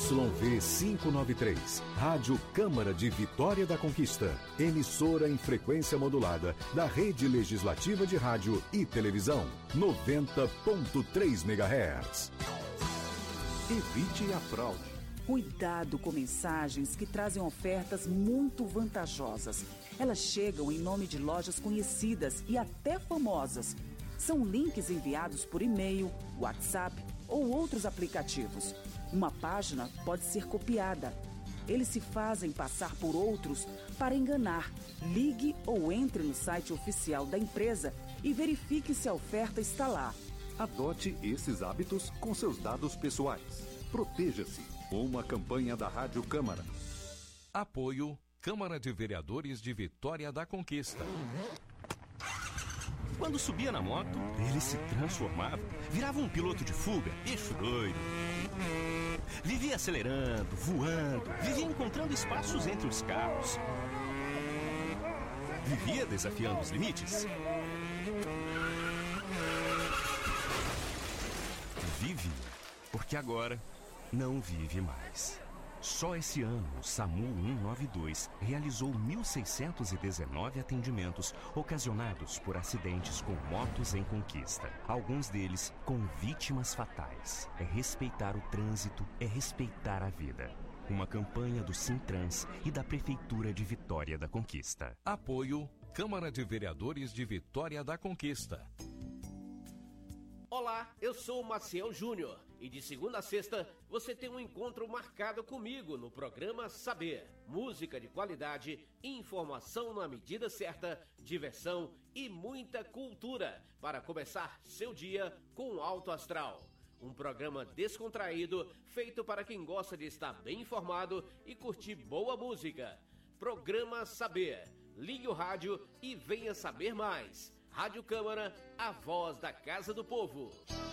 ZYV 593, Rádio Câmara de Vitória da Conquista, emissora em frequência modulada da Rede Legislativa de Rádio e Televisão, 90.3 MHz. Evite a fraude. Cuidado com mensagens que trazem ofertas muito vantajosas. Elas chegam em nome de lojas conhecidas e até famosas. São links enviados por e-mail, WhatsApp ou outros aplicativos. Uma página pode ser copiada. Eles se fazem passar por outros para enganar. Ligue ou entre no site oficial da empresa e verifique se a oferta está lá. Adote esses hábitos com seus dados pessoais. Proteja-se. Uma campanha da Rádio Câmara. Apoio Câmara de Vereadores de Vitória da Conquista. Quando subia na moto, ele se transformava, virava um piloto de fuga, eixo doido. Vivia acelerando, voando, vivia encontrando espaços entre os carros. Vivia desafiando os limites. Vive, porque agora não vive mais. Só esse ano, o SAMU 192 realizou 1.619 atendimentos ocasionados por acidentes com motos em conquista. Alguns deles com vítimas fatais. É respeitar o trânsito, é respeitar a vida. Uma campanha do Sintrans e da Prefeitura de Vitória da Conquista. Apoio Câmara de Vereadores de Vitória da Conquista. Olá, eu sou o Maciel Júnior e de segunda a sexta você tem um encontro marcado comigo no programa Saber. Música de qualidade, informação na medida certa, diversão e muita cultura para começar seu dia com alto astral. Um programa descontraído feito para quem gosta de estar bem informado e curtir boa música. Programa Saber. Ligue o rádio e venha saber mais. Rádio Câmara, a voz da Casa do Povo.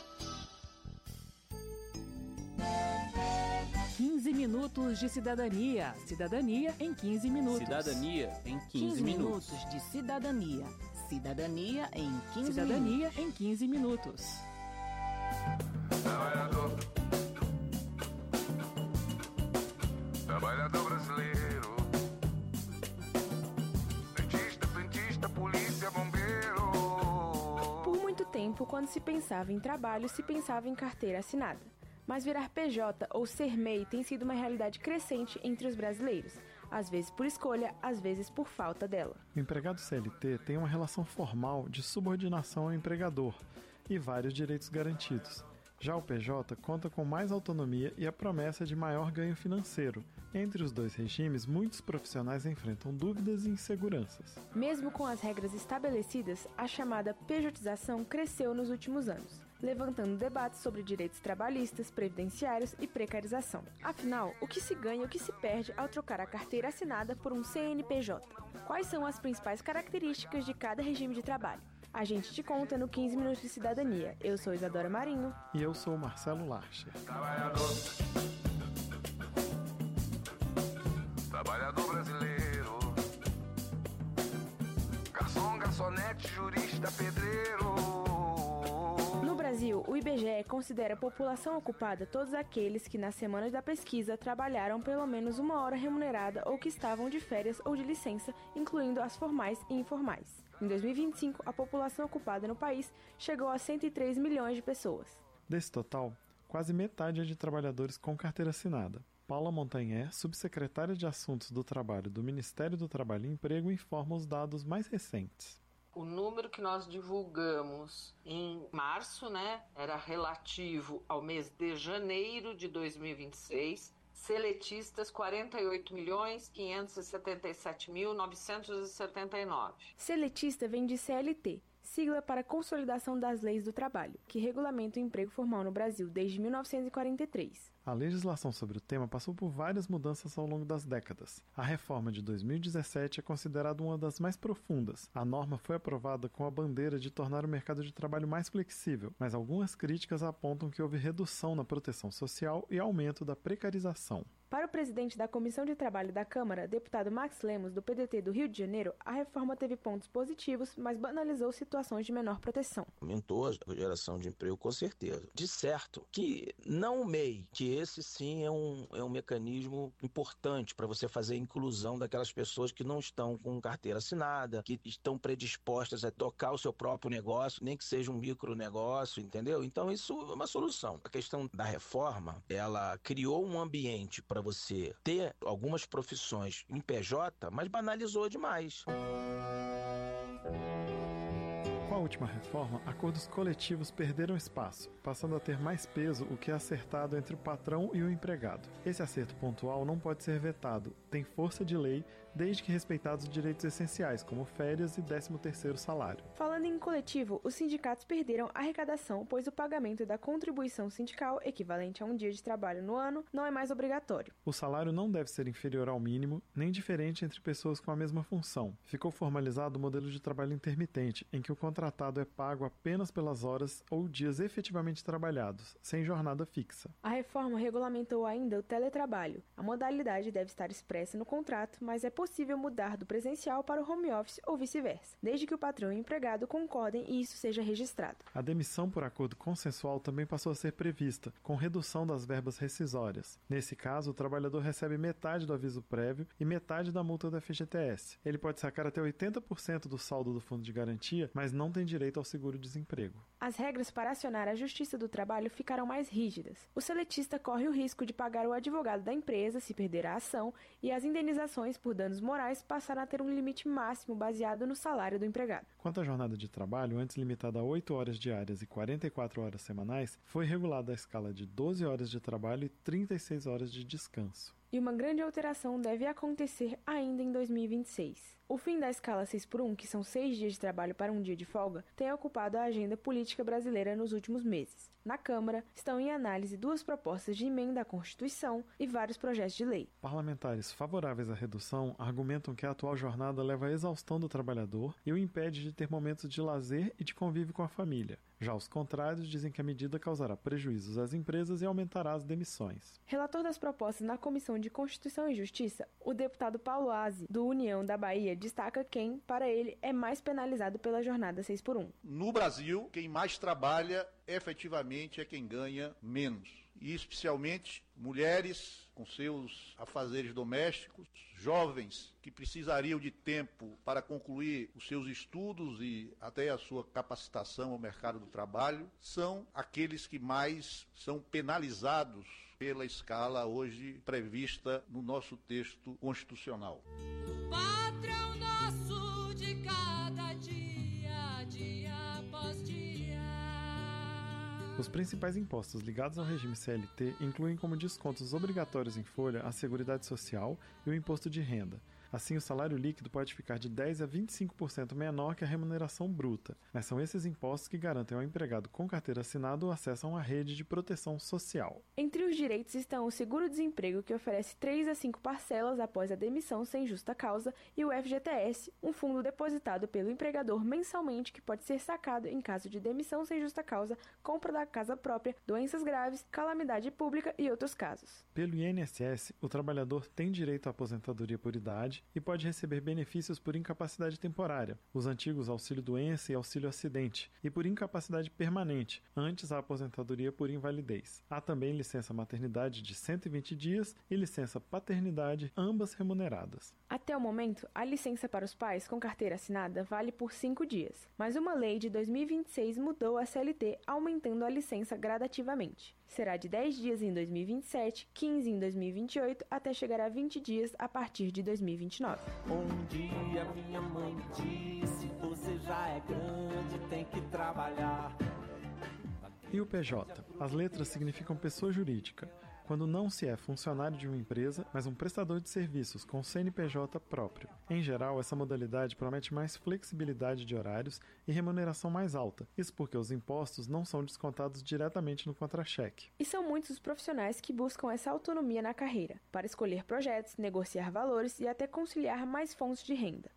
15 minutos de cidadania. Cidadania em 15 minutos. Cidadania em 15 minutos de cidadania. Cidadania em 15 Cidadania minutos. Em 15 minutos. Trabalhador brasileiro, dentista, polícia, bombeiro. Por muito tempo, quando se pensava em trabalho, se pensava em carteira assinada. Mas virar PJ ou ser MEI tem sido uma realidade crescente entre os brasileiros, às vezes por escolha, às vezes por falta dela. O empregado CLT tem uma relação formal de subordinação ao empregador e vários direitos garantidos. Já o PJ conta com mais autonomia e a promessa de maior ganho financeiro. Entre os dois regimes, muitos profissionais enfrentam dúvidas e inseguranças. Mesmo com as regras estabelecidas, a chamada pejotização cresceu nos últimos anos, levantando debates sobre direitos trabalhistas, previdenciários e precarização. Afinal, o que se ganha e o que se perde ao trocar a carteira assinada por um CNPJ? Quais são as principais características de cada regime de trabalho? A gente te conta no 15 Minutos de Cidadania. Eu sou Isadora Marinho. E eu sou o Marcelo Larcher. Trabalhador brasileiro, garçom, garçonete, jurista, pedreiro. No Brasil, o IBGE considera a população ocupada todos aqueles que, nas semanas da pesquisa, trabalharam pelo menos uma hora remunerada ou que estavam de férias ou de licença, incluindo as formais e informais. Em 2025, a população ocupada no país chegou a 103 milhões de pessoas. Desse total, quase metade é de trabalhadores com carteira assinada. Paula Montanher, subsecretária de Assuntos do Trabalho do Ministério do Trabalho e Emprego, informa os dados mais recentes. O número que nós divulgamos em março, era relativo ao mês de janeiro de 2026. Seletistas, 48.577.979. Seletista vem de CLT, sigla para Consolidação das Leis do Trabalho, que regulamenta o emprego formal no Brasil desde 1943. A legislação sobre o tema passou por várias mudanças ao longo das décadas. A reforma de 2017 é considerada uma das mais profundas. A norma foi aprovada com a bandeira de tornar o mercado de trabalho mais flexível, mas algumas críticas apontam que houve redução na proteção social e aumento da precarização. Para o presidente da Comissão de Trabalho da Câmara, deputado Max Lemos, do PDT do Rio de Janeiro, a reforma teve pontos positivos, mas banalizou situações de menor proteção. Aumentou a geração de emprego, com certeza. De certo que não o MEI, que esse sim é um mecanismo importante para você fazer a inclusão daquelas pessoas que não estão com carteira assinada, que estão predispostas a tocar o seu próprio negócio, nem que seja um micronegócio, entendeu? Então isso é uma solução. A questão da reforma, ela criou um ambiente para você ter algumas profissões em PJ, mas banalizou demais. Com a última reforma, acordos coletivos perderam espaço, passando a ter mais peso o que é acertado entre o patrão e o empregado. Esse acerto pontual não pode ser vetado, tem força de lei, desde que respeitados os direitos essenciais, como férias e 13º salário. Falando em coletivo, os sindicatos perderam arrecadação, pois o pagamento da contribuição sindical, equivalente a um dia de trabalho no ano, não é mais obrigatório. O salário não deve ser inferior ao mínimo, nem diferente entre pessoas com a mesma função. Ficou formalizado o modelo de trabalho intermitente, em que o contratado é pago apenas pelas horas ou dias efetivamente trabalhados, sem jornada fixa. A reforma regulamentou ainda o teletrabalho. A modalidade deve estar expressa no contrato, mas é possível mudar do presencial para o home office ou vice-versa, desde que o patrão e o empregado concordem e isso seja registrado. A demissão por acordo consensual também passou a ser prevista, com redução das verbas rescisórias. Nesse caso, o trabalhador recebe metade do aviso prévio e metade da multa do FGTS. Ele pode sacar até 80% do saldo do fundo de garantia, mas não tem direito ao seguro-desemprego. As regras para acionar a Justiça do Trabalho ficaram mais rígidas. O seletista corre o risco de pagar o advogado da empresa se perder a ação e as indenizações por danos morais passaram a ter um limite máximo baseado no salário do empregado. Quanto à jornada de trabalho, antes limitada a 8 horas diárias e 44 horas semanais, foi regulada a escala de 12 horas de trabalho e 36 horas de descanso. E uma grande alteração deve acontecer ainda em 2026. O fim da escala 6x1, que são 6 dias de trabalho para um dia de folga, tem ocupado a agenda política brasileira nos últimos meses. Na Câmara, estão em análise 2 propostas de emenda à Constituição e vários projetos de lei. Parlamentares favoráveis à redução argumentam que a atual jornada leva à exaustão do trabalhador e o impede de ter momentos de lazer e de convívio com a família. Já os contrários dizem que a medida causará prejuízos às empresas e aumentará as demissões. Relator das propostas na Comissão de Constituição e Justiça, o deputado Paulo Aze, do União da Bahia, destaca quem, para ele, é mais penalizado pela jornada 6x1. No Brasil, quem mais trabalha efetivamente é quem ganha menos. E especialmente mulheres com seus afazeres domésticos, jovens que precisariam de tempo para concluir os seus estudos e até a sua capacitação ao mercado do trabalho, são aqueles que mais são penalizados pela escala hoje prevista no nosso texto constitucional. Patrão nosso de cada dia, dia após dia. Os principais impostos ligados ao regime CLT incluem como descontos obrigatórios em folha a Seguridade Social e o Imposto de Renda. Assim, o salário líquido pode ficar de 10% a 25% menor que a remuneração bruta, mas são esses impostos que garantem ao empregado com carteira assinada o acesso a uma rede de proteção social. Entre os direitos estão o seguro-desemprego, que oferece 3 a 5 parcelas após a demissão sem justa causa, e o FGTS, um fundo depositado pelo empregador mensalmente que pode ser sacado em caso de demissão sem justa causa, compra da casa própria, doenças graves, calamidade pública e outros casos. Pelo INSS, o trabalhador tem direito à aposentadoria por idade e pode receber benefícios por incapacidade temporária, os antigos auxílio-doença e auxílio-acidente, e por incapacidade permanente, antes a aposentadoria por invalidez. Há também licença maternidade de 120 dias e licença paternidade, ambas remuneradas. Até o momento, a licença para os pais com carteira assinada vale por 5 dias, mas uma lei de 2026 mudou a CLT, aumentando a licença gradativamente. Será de 10 dias em 2027, 15 em 2028, até chegar a 20 dias a partir de 2029. Um dia minha mãe disse, você já é grande, tem que trabalhar. E o PJ? As letras significam pessoa jurídica, quando não se é funcionário de uma empresa, mas um prestador de serviços com CNPJ próprio. Em geral, essa modalidade promete mais flexibilidade de horários e remuneração mais alta, isso porque os impostos não são descontados diretamente no contra-cheque. E são muitos os profissionais que buscam essa autonomia na carreira, para escolher projetos, negociar valores e até conciliar mais fontes de renda.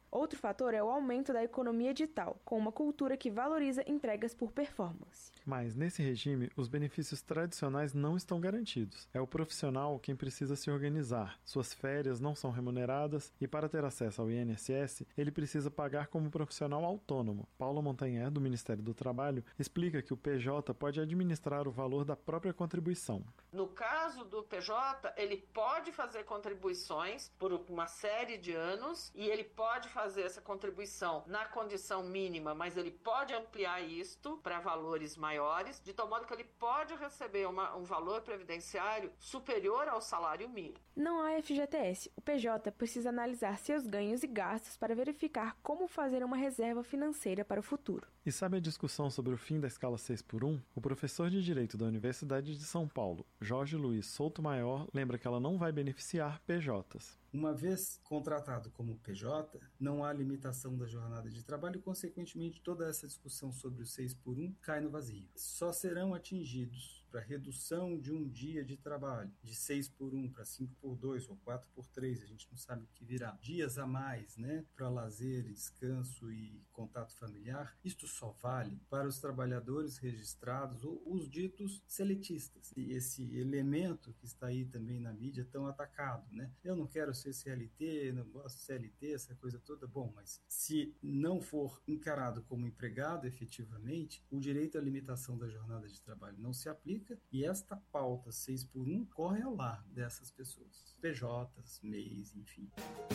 Outro fator é o aumento da economia digital, com uma cultura que valoriza entregas por performance. Mas, nesse regime, os benefícios tradicionais não estão garantidos. É o profissional quem precisa se organizar. Suas férias não são remuneradas e, para ter acesso ao INSS, ele precisa pagar como profissional autônomo. Paula Montanher, do Ministério do Trabalho, explica que o PJ pode administrar o valor da própria contribuição. No caso do PJ, ele pode fazer contribuições por uma série de anos e ele pode fazer essa contribuição na condição mínima, mas ele pode ampliar isto para valores maiores, de tal modo que ele pode receber um valor previdenciário superior ao salário mínimo. Não há FGTS. O PJ precisa analisar seus ganhos e gastos para verificar como fazer uma reserva financeira para o futuro. E sabe a discussão sobre o fim da escala 6x1? O professor de Direito da Universidade de São Paulo, Jorge Luiz Souto Maior, lembra que ela não vai beneficiar PJs. Uma vez contratado como PJ, não há limitação da jornada de trabalho e, consequentemente, toda essa discussão sobre o 6x1 cai no vazio. Só serão atingidos para redução de um dia de trabalho, de 6x1 para 5x2 ou 4x3, a gente não sabe o que virá. Dias a mais, para lazer, descanso e contato familiar. Isto só vale para os trabalhadores registrados ou os ditos seletistas. E esse elemento que está aí também na mídia tão atacado, Eu não quero ser CLT, não gosto de CLT, essa coisa toda. Bom, mas se não for encarado como empregado efetivamente, o direito à limitação da jornada de trabalho não se aplica e esta pauta 6x1 corre ao largo dessas pessoas. PJs, MEIs, enfim.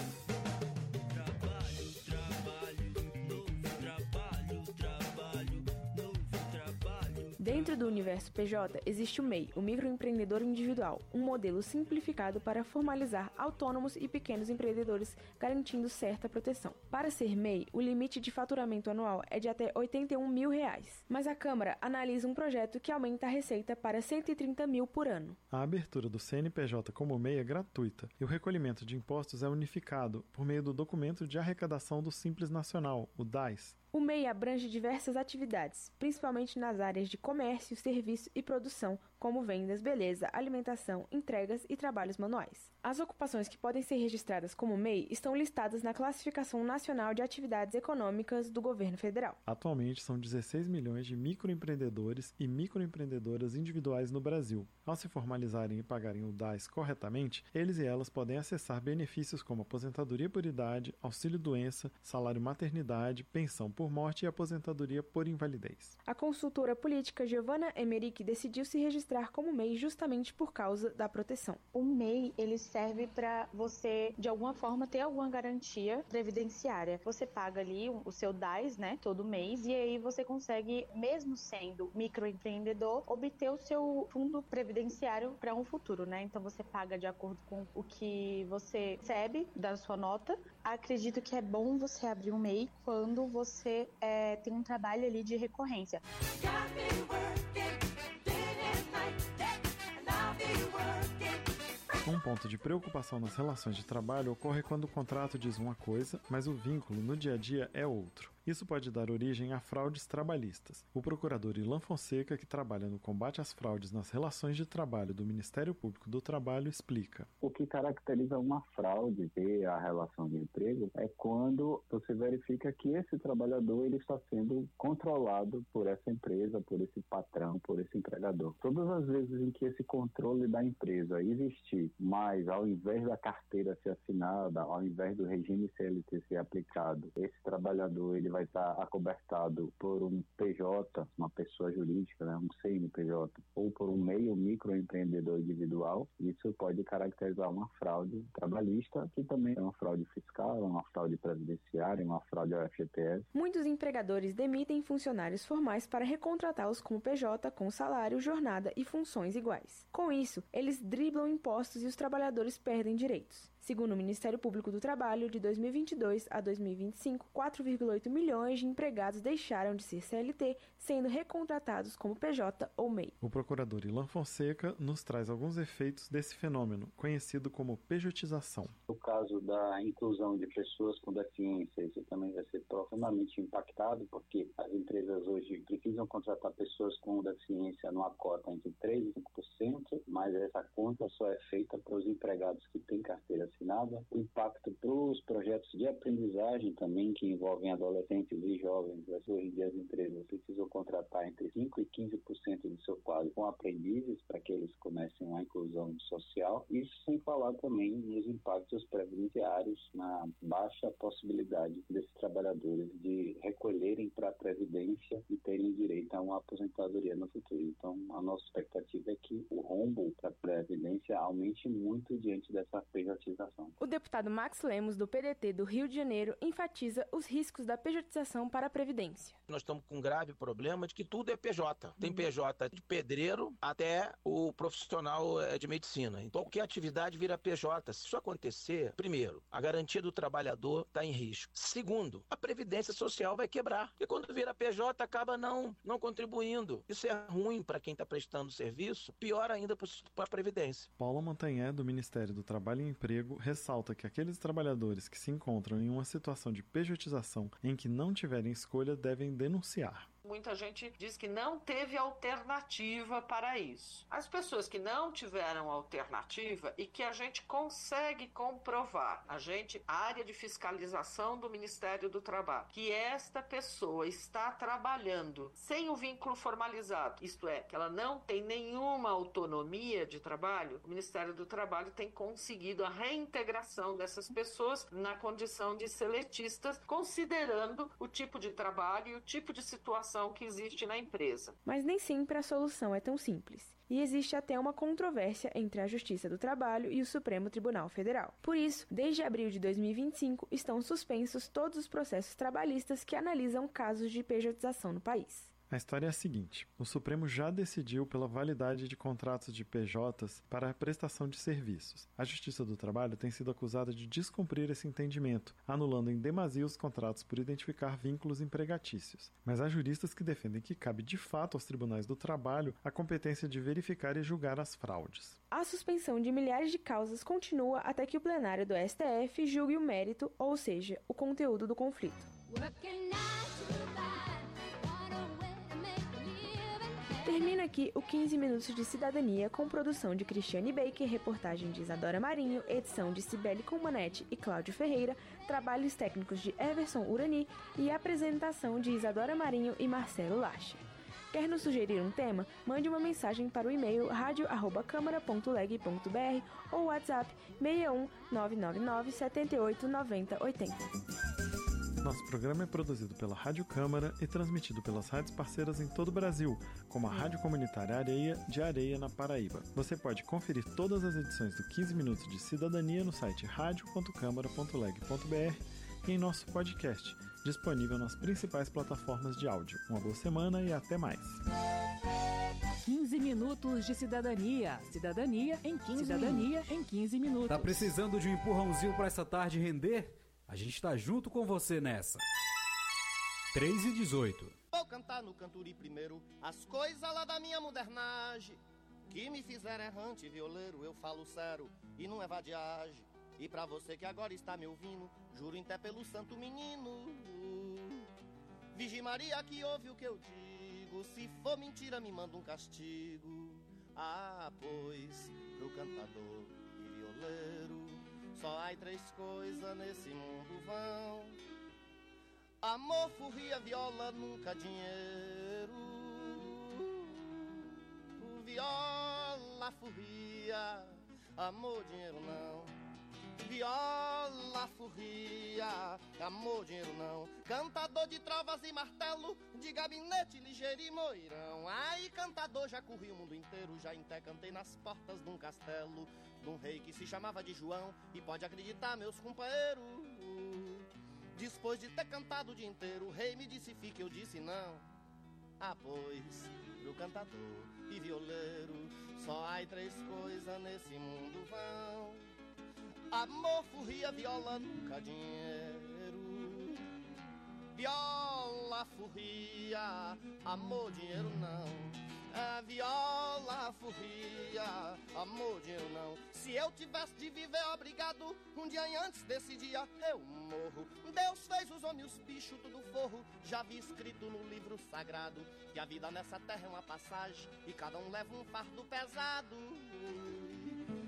Dentro do universo PJ, existe o MEI, o microempreendedor individual, um modelo simplificado para formalizar autônomos e pequenos empreendedores, garantindo certa proteção. Para ser MEI, o limite de faturamento anual é de até R$ 81 mil, mas a Câmara analisa um projeto que aumenta a receita para R$ 130 mil por ano. A abertura do CNPJ como MEI é gratuita e o recolhimento de impostos é unificado por meio do Documento de Arrecadação do Simples Nacional, o DAS. O MEI abrange diversas atividades, principalmente nas áreas de comércio, serviço e produção, como vendas, beleza, alimentação, entregas e trabalhos manuais. As ocupações que podem ser registradas como MEI estão listadas na Classificação Nacional de Atividades Econômicas do Governo Federal. Atualmente, são 16 milhões de microempreendedores e microempreendedoras individuais no Brasil. Ao se formalizarem e pagarem o DAS corretamente, eles e elas podem acessar benefícios como aposentadoria por idade, auxílio-doença, salário maternidade, pensão por morte e aposentadoria por invalidez. A consultora política Giovanna Emerick decidiu se registrar como MEI justamente por causa da proteção. O MEI, ele serve para você, de alguma forma, ter alguma garantia previdenciária. Você paga ali o seu DAS, todo mês, e aí você consegue, mesmo sendo microempreendedor, obter o seu fundo previdenciário para um futuro, Então você paga de acordo com o que você recebe da sua nota. Acredito que é bom você abrir um MEI quando você tem um trabalho ali de recorrência. Um ponto de preocupação nas relações de trabalho ocorre quando o contrato diz uma coisa, mas o vínculo no dia a dia é outro. Isso pode dar origem a fraudes trabalhistas. O procurador Ilan Fonseca, que trabalha no combate às fraudes nas relações de trabalho do Ministério Público do Trabalho, explica. O que caracteriza uma fraude e a relação de emprego é quando você verifica que esse trabalhador ele está sendo controlado por essa empresa, por esse patrão, por esse empregador. Todas as vezes em que esse controle da empresa existir, mas ao invés da carteira ser assinada, ao invés do regime CLT ser aplicado, esse trabalhador ele vai estar acobertado por um PJ, uma pessoa jurídica, um CNPJ, ou por um MEI, um microempreendedor individual. Isso pode caracterizar uma fraude trabalhista, que também é uma fraude fiscal, uma fraude previdenciária, uma fraude ao FGTS. Muitos empregadores demitem funcionários formais para recontratá-los como PJ com salário, jornada e funções iguais. Com isso, eles driblam impostos e os trabalhadores perdem direitos. Segundo o Ministério Público do Trabalho, de 2022 a 2025, 4,8 milhões de empregados deixaram de ser CLT, sendo recontratados como PJ ou MEI. O procurador Ilan Fonseca nos traz alguns efeitos desse fenômeno, conhecido como pejotização. No caso da inclusão de pessoas com deficiência, isso também vai ser profundamente impactado, porque as empresas hoje precisam contratar pessoas com deficiência numa cota entre 3% e 5%, mas essa conta só é feita para os empregados que têm carteira assinada, o impacto para os projetos de aprendizagem também, que envolvem adolescentes e jovens. Hoje em dia as empresas precisam contratar entre 5% e 15% do seu quadro com aprendizes para que eles comecem a inclusão social. Isso sem falar também nos impactos previdenciários, na baixa possibilidade desses trabalhadores de recolherem para a Previdência e terem direito a uma aposentadoria no futuro. Então, a nossa expectativa é que o rombo para a Previdência aumente muito diante dessa privatização. O deputado Max Lemos, do PDT do Rio de Janeiro, enfatiza os riscos da pejotização para a Previdência. Nós estamos com um grave problema de que tudo é PJ. Tem PJ de pedreiro até o profissional de medicina. Então, qualquer atividade vira PJ. Se isso acontecer, primeiro, a garantia do trabalhador está em risco. Segundo, a Previdência Social vai quebrar. Porque quando vira PJ, acaba não contribuindo. Isso é ruim para quem está prestando serviço, pior ainda para a Previdência. Paula Montanhé, do Ministério do Trabalho e Emprego, ressalta que aqueles trabalhadores que se encontram em uma situação de pejotização em que não tiverem escolha devem denunciar. Muita gente diz que não teve alternativa para isso. As pessoas que não tiveram alternativa e que a gente consegue comprovar, a área de fiscalização do Ministério do Trabalho, que esta pessoa está trabalhando sem o vínculo formalizado, isto é, que ela não tem nenhuma autonomia de trabalho, o Ministério do Trabalho tem conseguido a reintegração dessas pessoas na condição de seletistas, considerando o tipo de trabalho e o tipo de situação que existe na empresa. Mas nem sempre a solução é tão simples. E existe até uma controvérsia entre a Justiça do Trabalho e o Supremo Tribunal Federal. Por isso, desde abril de 2025, estão suspensos todos os processos trabalhistas que analisam casos de pejotização no país. A história é a seguinte: o Supremo já decidiu pela validade de contratos de PJs para a prestação de serviços. A Justiça do Trabalho tem sido acusada de descumprir esse entendimento, anulando em demasia os contratos por identificar vínculos empregatícios. Mas há juristas que defendem que cabe de fato aos tribunais do trabalho a competência de verificar e julgar as fraudes. A suspensão de milhares de causas continua até que o plenário do STF julgue o mérito, ou seja, o conteúdo do conflito. Termina aqui o 15 Minutos de Cidadania, com produção de Cristiane Baker, reportagem de Isadora Marinho, edição de Cibele Comanete e Cláudio Ferreira, trabalhos técnicos de Everson Urani e apresentação de Isadora Marinho e Marcelo Lache. Quer nos sugerir um tema? Mande uma mensagem para o e-mail radio@câmara.leg.br ou WhatsApp 61 999 78 90 80. Nosso programa é produzido pela Rádio Câmara e transmitido pelas rádios parceiras em todo o Brasil, como a Rádio Comunitária Areia, de Areia, na Paraíba. Você pode conferir todas as edições do 15 Minutos de Cidadania no site radio.câmara.leg.br e em nosso podcast, disponível nas principais plataformas de áudio. Uma boa semana e até mais. 15 Minutos de Cidadania. Cidadania em 15 minutos. Tá precisando de um empurrãozinho para essa tarde render? A gente tá junto com você nessa. 3:18. Vou cantar no canturi primeiro as coisas lá da minha modernagem, que me fizeram errante, violeiro, eu falo sério e não é vadiagem. E pra você que agora está me ouvindo, juro até pelo santo menino, Virgem Maria que ouve o que eu digo, se for mentira me manda um castigo. Ah, pois, pro cantador e violeiro, só há 3 coisas nesse mundo vão: amor, furria, viola, nunca dinheiro. Viola, furria, amor, dinheiro não. Viola, furria, amor, dinheiro não. Cantador de trovas e martelo, de gabinete ligeiro e moirão. Ai, cantador, já corri o mundo inteiro, já até cantei nas portas de um castelo, de um rei que se chamava de João, e pode acreditar, meus companheiros, depois de ter cantado o dia inteiro, o rei me disse fique, eu disse não. Ah, pois, pro cantador e violeiro, só há 3 coisas nesse mundo vão: amor, furria, viola, nunca dinheiro. Viola, furria, amor, dinheiro não. Viola, furria, amor, dinheiro não. Se eu tivesse de viver obrigado, um dia antes desse dia eu morro. Deus fez os homens e os bichos tudo forro. Já vi escrito no livro sagrado que a vida nessa terra é uma passagem e cada um leva um fardo pesado.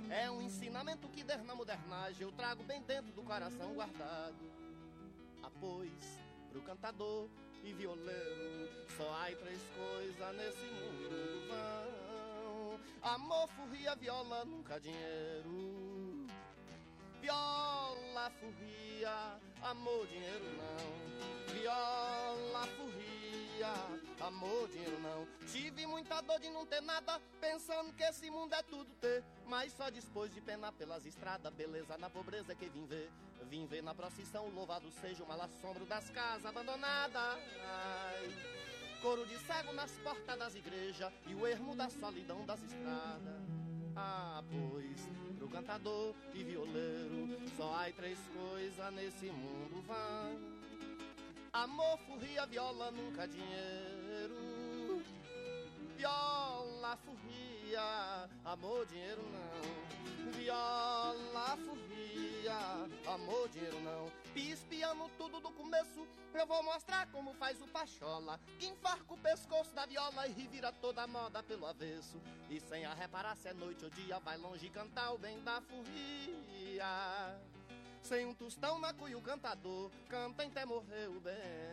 É um ensinamento que desde na modernagem eu trago bem dentro do coração guardado. Pois pro cantador e violeiro só há três coisas nesse mundo vão: amor, furria, viola, nunca dinheiro. Viola, furria, amor, dinheiro não. Viola, furria, amor, dinheiro não. Tive muita dor de não ter nada, pensando que esse mundo é tudo ter, mas só depois de penar pelas estradas, beleza na pobreza que vim ver. Vim ver na procissão, louvado seja o mal assombro das casas abandonadas. Ai, coro de cego nas portas das igrejas e o ermo da solidão das estradas. Ah, pois pro cantador e violeiro só há três coisas nesse mundo vão: amor, furria, viola, nunca dinheiro. Viola, furria, amor, dinheiro não. Viola, furria, amor, dinheiro não. Espiando tudo do começo, eu vou mostrar como faz o pachola, que enfarca o pescoço da viola e vira toda a moda pelo avesso. E sem a reparar se é noite ou dia, vai longe cantar o bem da furria. Sem um tostão na cuia o cantador canta até morrer o bem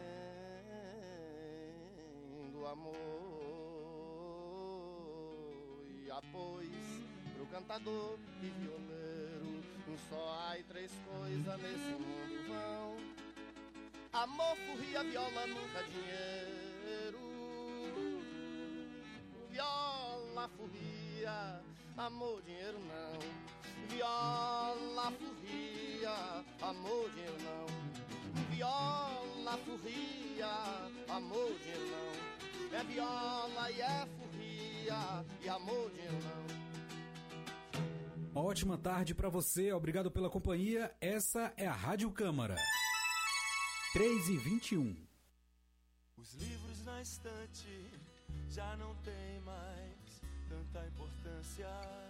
do amor. E após pro cantador e violeiro só há três coisas nesse mundo vão: amor, furria, viola, nunca dinheiro. Viola, furria, amor, dinheiro não. Viola, furria, amor, dinheiro não. Viola, furria, amor, dinheiro não. É viola e é furria e amor, dinheiro não. Uma ótima tarde para você, obrigado pela companhia. Essa é a Rádio Câmara. 3h21. Os livros na estante já não tem mais tanta importância.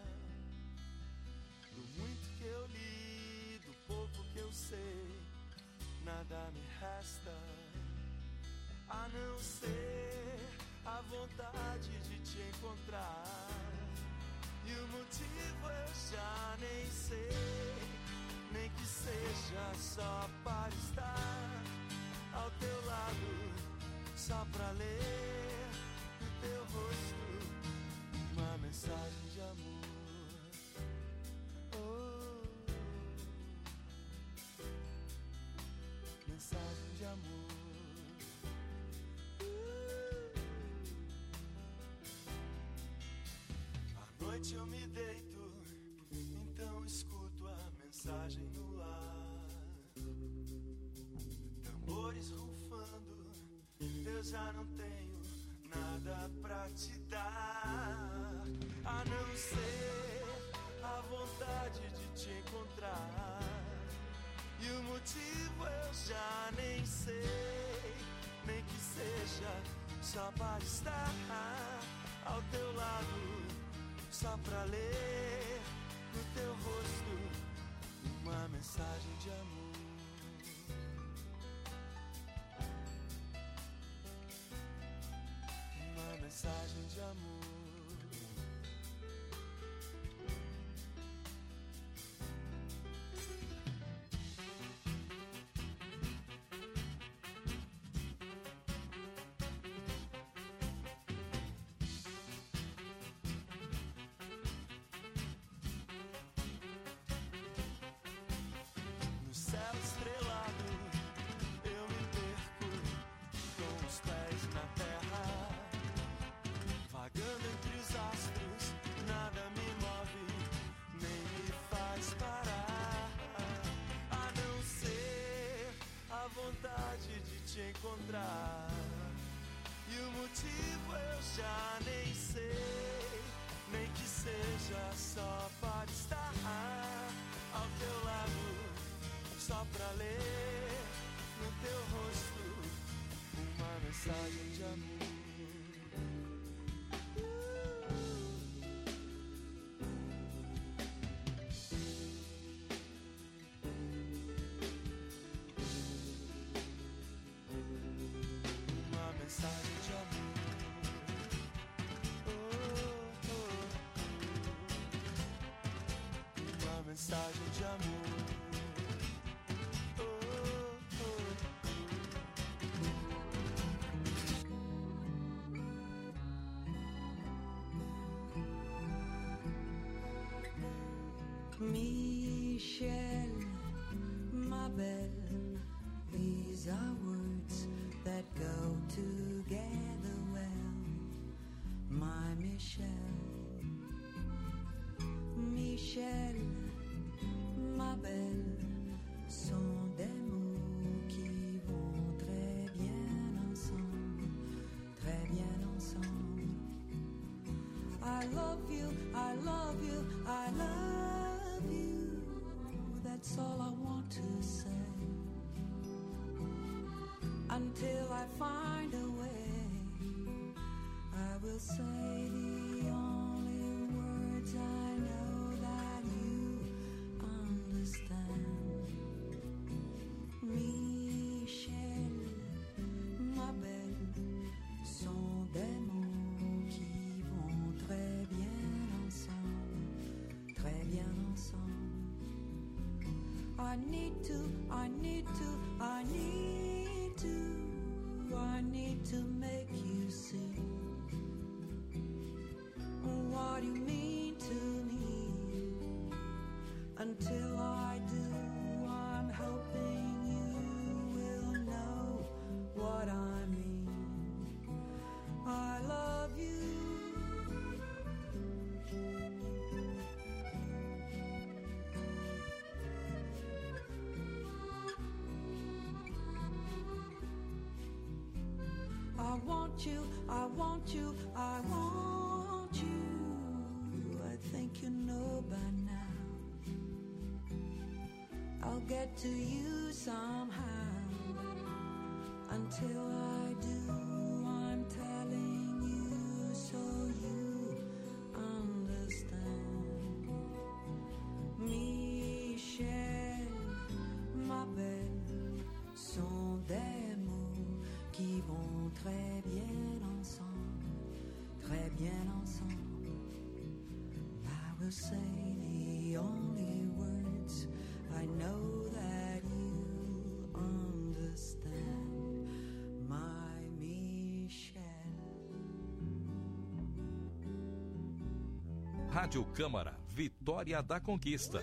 Do muito que eu li, do pouco que eu sei, nada me resta a não ser a vontade de te encontrar. E o motivo eu já nem sei, nem que seja só para estar ao teu lado, só pra ler no teu rosto uma mensagem de amor. Oh, mensagem de amor. À noite eu me deito, então escuto a mensagem no ar. Tambores rufando, eu já não tenho nada pra te dar, a não ser a vontade de te encontrar. E o motivo eu já nem sei, nem que seja só para estar ao teu lado, só pra ler no teu rosto uma mensagem de amor. Uma mensagem de amor. Encontrar. E o motivo eu já nem sei, nem que seja só para estar ao teu lado, só pra ler no teu rosto uma mensagem de amor. Mensagem de amor. Oh, oh, oh. mensagem de amor. Michel, ma belle, these are words that go together well. My Michel, Michel, ma belle, sont des mots qui vont très bien ensemble, très bien ensemble. I love you, I love you, I love you. That's all I want to say. Until I find a way, I will say the only words I know that you understand. Michel, ma belle, sont des mots qui vont très bien ensemble, très bien ensemble. I need to, I need to, I need to, I need to make you see what you mean to me. Until I do, I'm hoping you will know what I mean. I love you. I want you, I want you, I want you. I think you know by now. I'll get to you somehow. Until I do, I'm telling you so you understand. Michel, ma belle, sont des mots qui vont très bien ensemble, très bien ensemble. I will say the only words I know that you understand, my Michel. Rádio Câmara, Vitória da Conquista.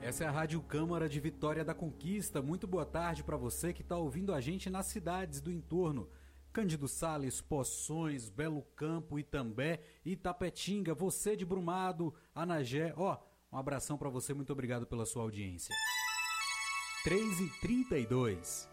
Essa é a Rádio Câmara de Vitória da Conquista. Muito boa tarde para você que está ouvindo a gente nas cidades do entorno. Cândido Sales, Poções, Belo Campo, Itambé, Itapetinga, você de Brumado, Anagé. Um abração para você, muito obrigado pela sua audiência. 3h32.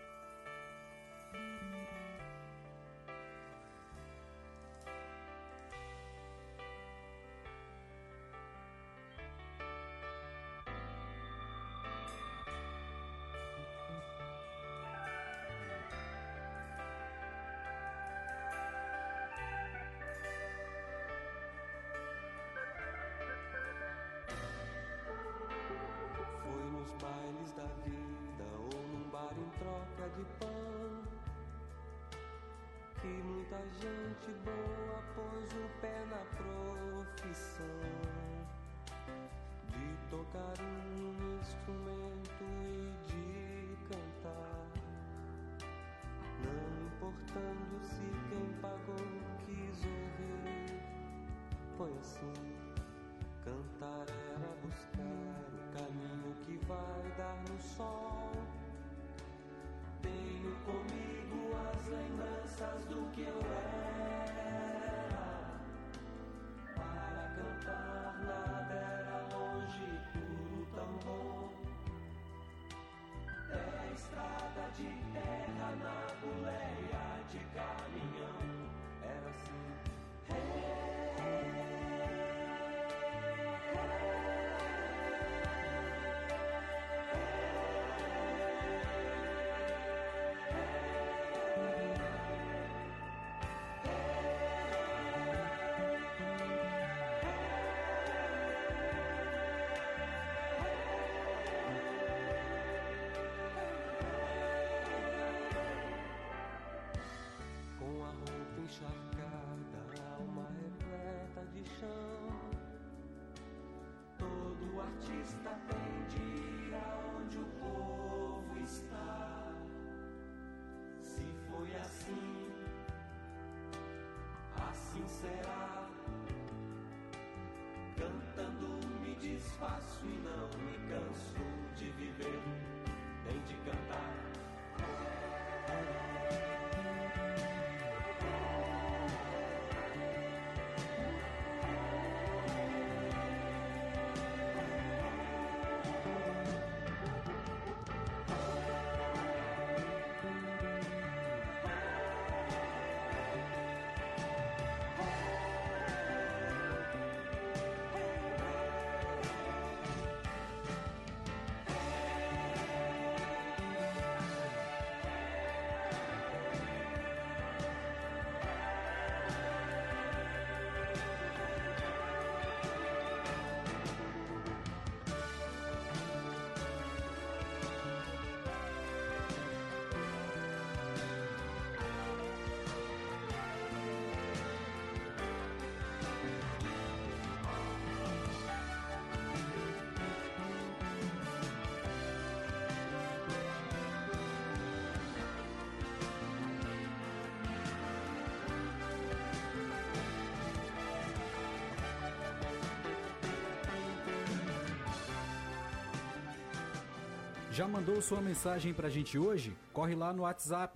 Já mandou sua mensagem pra gente hoje? Corre lá no WhatsApp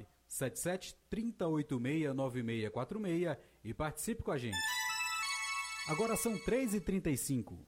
77-3086-9646 e participe com a gente. Agora são 3h35.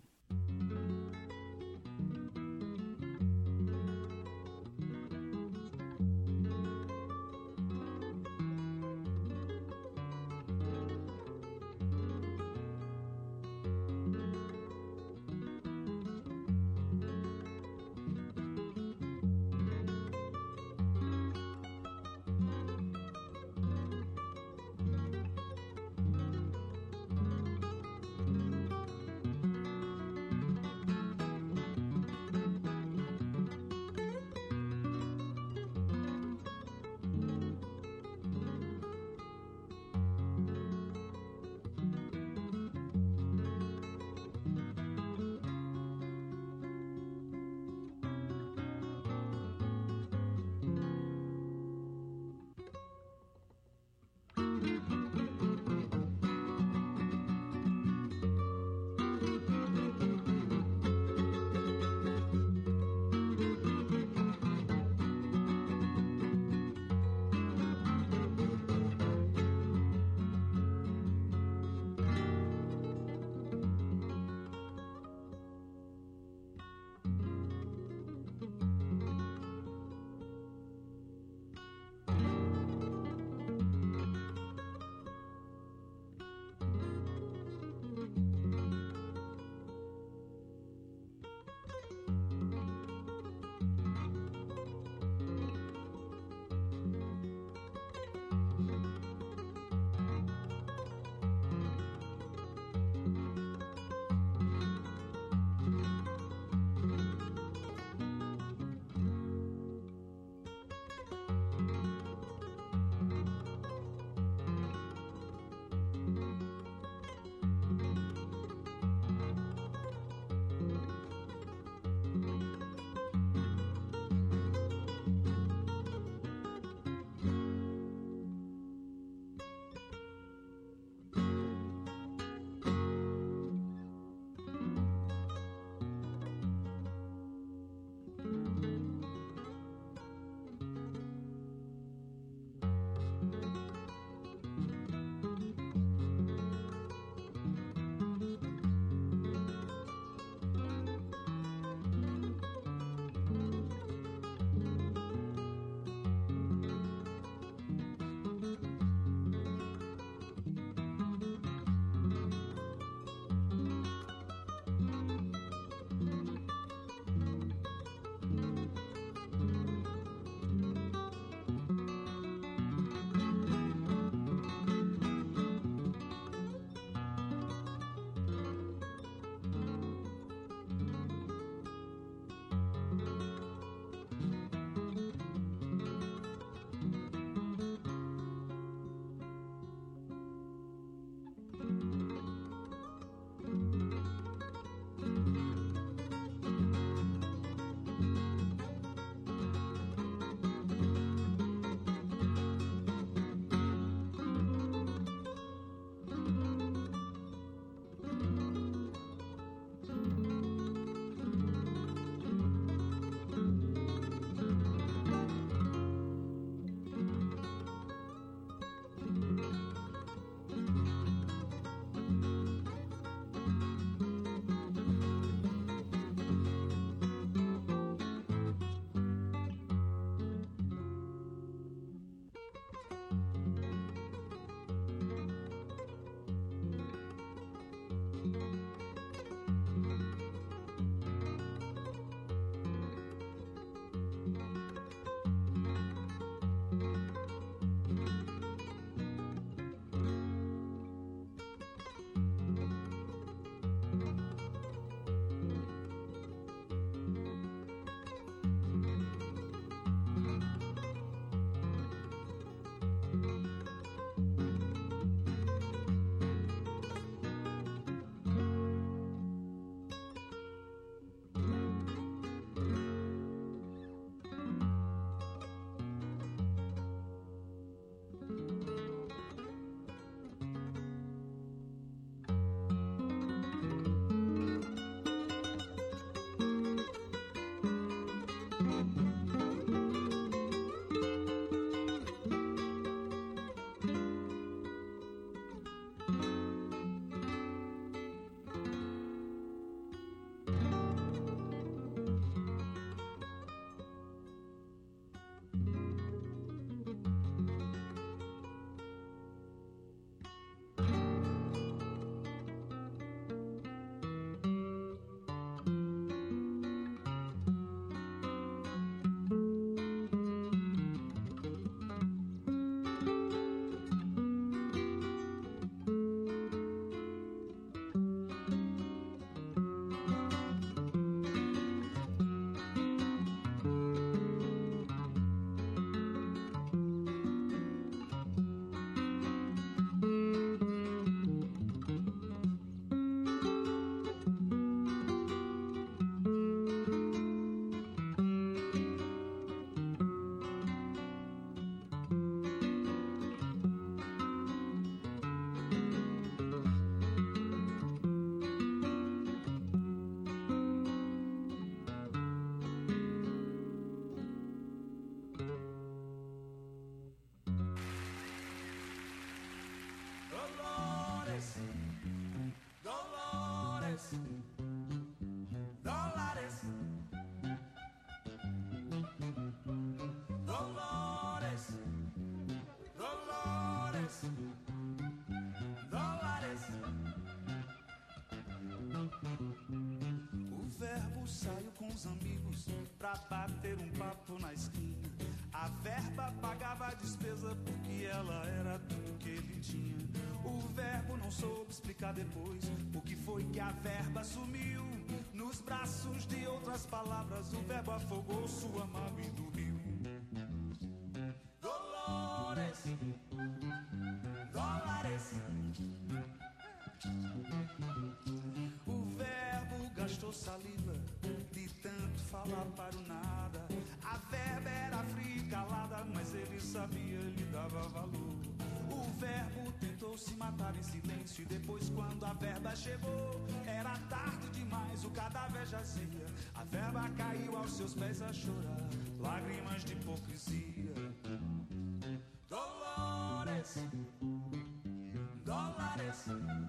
Dolores, Dolores, Dolores, Dolores, Dolores. O verbo saiu com os amigos pra bater um papo na esquina. A verba pagava a despesa porque ela era tudo que ele tinha. O verbo não soube explicar depois o que foi que a verba sumiu. Nos braços de outras palavras o verbo afogou sua mágoa e dormiu. Dolores, Dolores. O verbo gastou saliva de tanto falar para o nada. A verba era fria e calada, mas ele sabia, lhe dava valor. O verbo tentou se matar em silêncio e depois quando a verba chegou, era tarde demais, o cadáver jazia. A verba caiu aos seus pés a chorar, lágrimas de hipocrisia. Dolores, Dolores,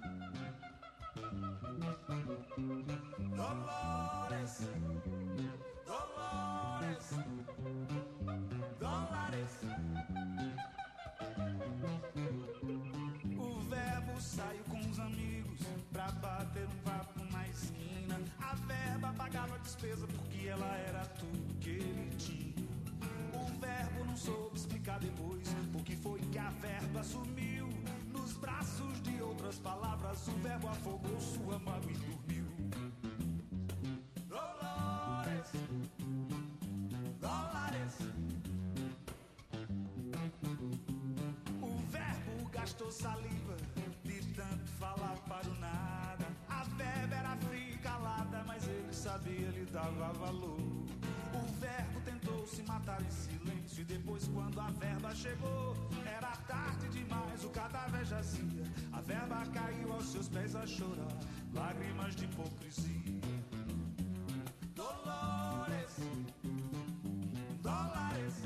Dolores, Dolores, Dolores. O verbo saiu com os amigos pra bater um papo na esquina. A verba pagava a despesa porque ela era tudo que ele tinha. O verbo não soube explicar depois o que foi que a verba sumiu. Nos braços de outras palavras o verbo afogou sua mágoa e dormiu. Dolores, Dolores. O verbo gastou saliva de tanto falar para o nada. A verba era fria e calada, mas ele sabia, lhe dava valor. O verbo tentou se matar em silêncio e depois quando a verba chegou, era tarde demais, o cadáver jazia. A verba caiu aos seus pés a chorar, lágrimas de hipocrisia. Dolores, Dolores,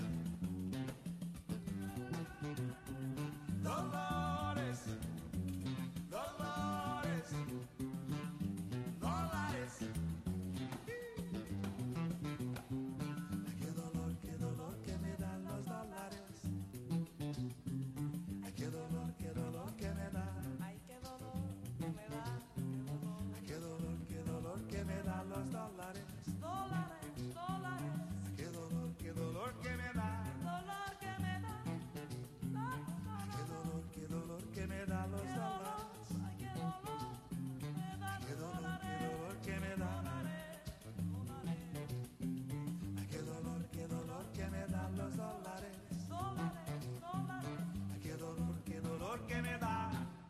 Dolores, Dolores, Dolores. Qué dolor que me dan los dólares. Ay, qué dolor que me da. Ay, qué dolor que me da. Qué dolor que me dan los dólares. Dólares, dólares. Qué dolor que me da. Dolor que me da. Qué dolor que me da los dólares. Ay, qué dolor que me da. Ay, qué dolor que me dan los dólares. Ay, qué dolor que me da.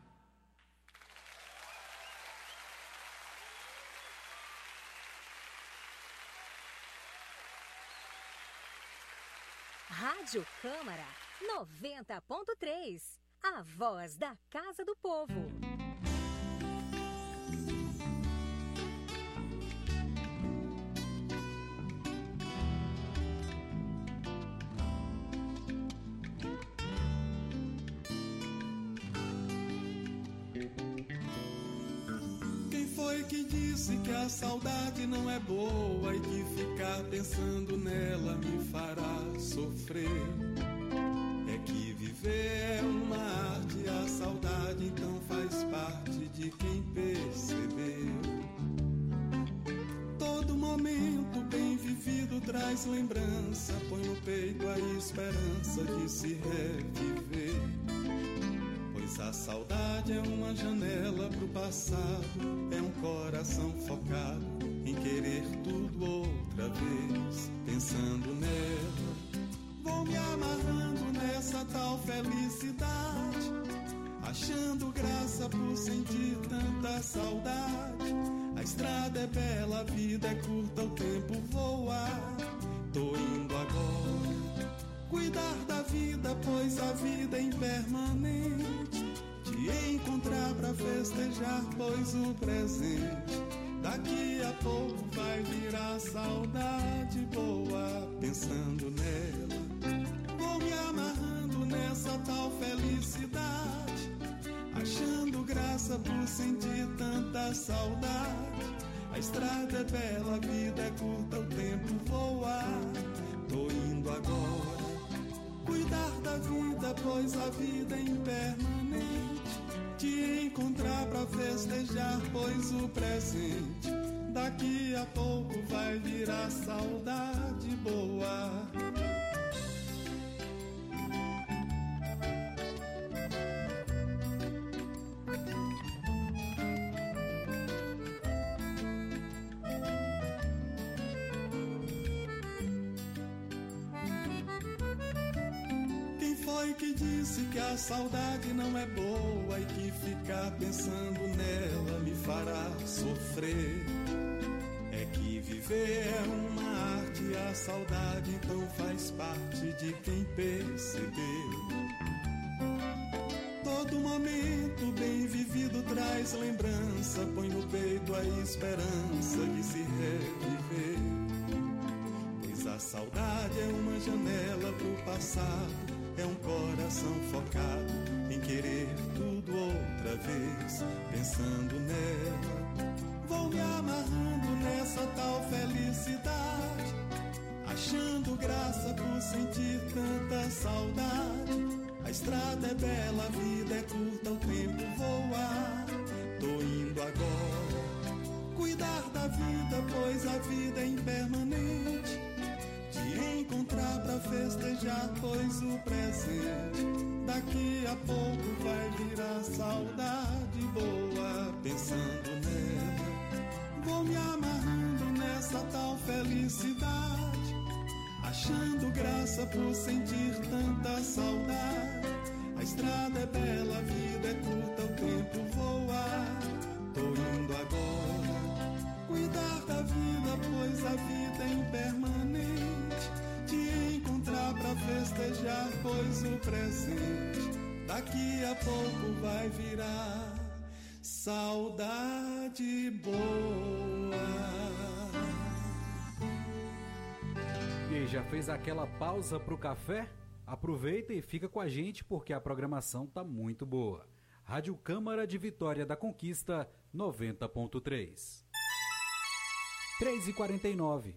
Rádio Câmara 90.3, a voz da Casa do Povo. Quem foi que disse que a saudade não é boa e que ficar pensando nela me fará sofrer? É que viver é uma arte, a saudade então faz parte de quem percebeu. Todo momento bem vivido traz lembrança, põe no peito a esperança de se reviver. Pois a saudade é uma janela pro passado, é um coração focado em querer tudo outra vez. Pensando nela, vou me amarrando nessa tal felicidade, achando graça por sentir tanta saudade. A estrada é bela, a vida é curta, o tempo voa. Tô indo agora cuidar da vida, pois a vida é impermanente. Te encontrar pra festejar, pois o presente daqui a pouco vai virar saudade boa. Pensando nela, vou me amarrando nessa tal felicidade, achando graça por pois a vida é impermanente. Te encontrar pra festejar, pois o presente daqui a pouco vai virar saudade boa. Que disse que a saudade não é boa e que ficar pensando nela me fará sofrer. É que viver é uma arte, a saudade então faz parte de quem percebeu. Todo momento bem vivido traz lembrança, põe no peito a esperança de se reviver. Pois a saudade é uma janela pro passado, é um coração focado em querer tudo outra vez. Pensando nela, vou me amarrando nessa tal felicidade, achando graça por sentir tanta saudade. A estrada é bela, a vida é curta, o tempo voa. Tô indo agora cuidar da vida, pois a vida é impermanente. Te encontrar pra festejar, pois o presente daqui a pouco vai virar saudade boa. Pensando nela, vou me amarrando nessa tal felicidade, achando graça por sentir tanta saudade. A estrada é bela, a vida é curta, o tempo voa. Tô indo agora cuidar da vida, pois a vida é impermanente. Te encontrar pra festejar, pois o presente daqui a pouco vai virar saudade boa. E aí, já fez aquela pausa pro café? Aproveita e fica com a gente porque a programação tá muito boa. Rádio Câmara de Vitória da Conquista 90.3. 3h49.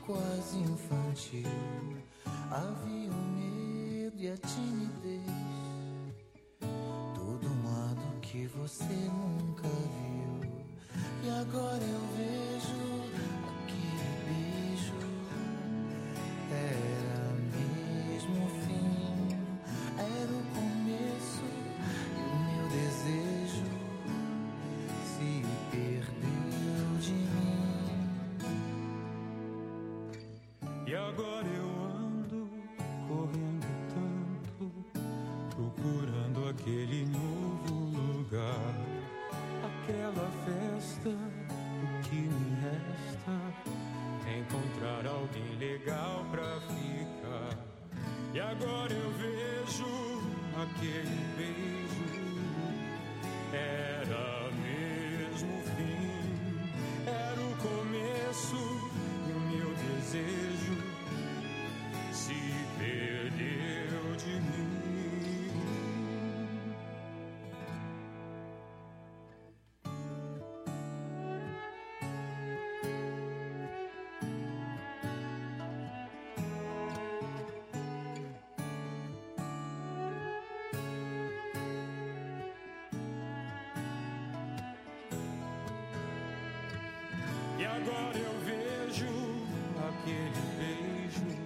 quase infantil. Havia o medo e a timidez, todo um lado que você nunca viu. E agora eu vejo aquele beijo, era mesmo o fim, era o começo e o meu desejo se perdeu de mim. E agora eu ando correndo tanto, procurando aquele novo lugar, aquela festa. O que me resta é encontrar alguém legal pra ficar. E agora eu vejo aquele beijo, era mesmo o fim, era o começo e o meu desejo se perdeu de mim. E agora eu vejo aquele beijo,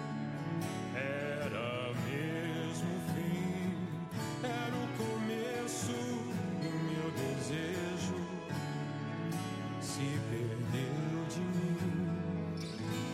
era mesmo o fim, era o começo e o meu desejo se perdeu de mim.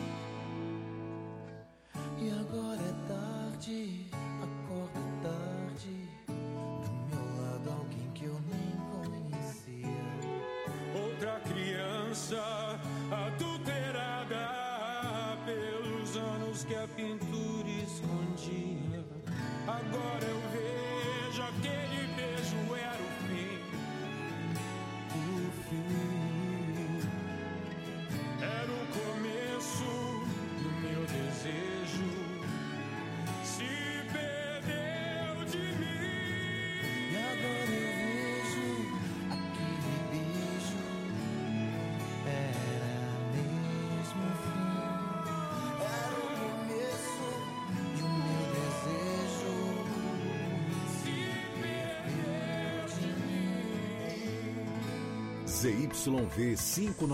E agora é tarde, acordo tarde, do meu lado alguém que eu nem conhecia. Outra criança adulterada pelos anos que a pintura escondia. Agora eu vejo aquele beijo era o fim, era o começo do meu desejo se perdeu de mim. E agora eu vejo aquele beijo, era mesmo o fim, era o começo e o meu desejo se perdeu de mim. ZYV 5